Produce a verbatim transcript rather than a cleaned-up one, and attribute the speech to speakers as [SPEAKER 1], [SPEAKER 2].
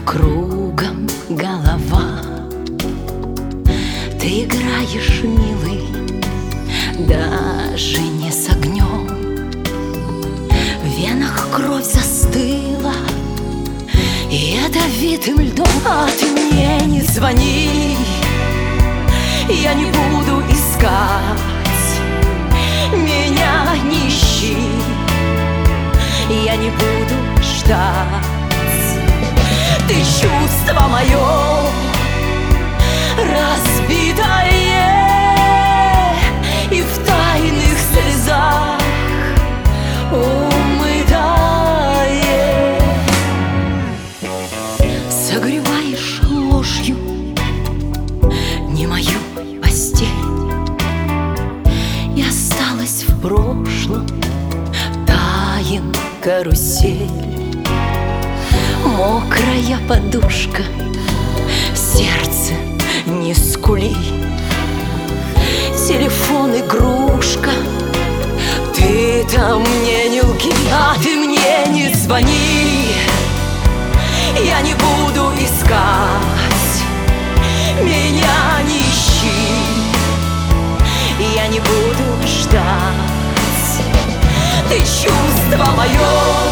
[SPEAKER 1] Кругом голова, ты играешь, милый, даже не с огнем. В венах кровь застыла, и ядовитым льдом. А ты мне не звони, я не буду искать, меня не ищи, я не буду ждать. Ты чувство мое разбитое и в тайных слезах умытое. Согреваешь ложью не мою постель, и осталась в прошлом таин карусель. Мокрая подушка, сердце не скули, телефон игрушка, ты там мне не лги. А ты мне не звони, я не буду искать, меня не ищи, я не буду ждать. Ты чувство мое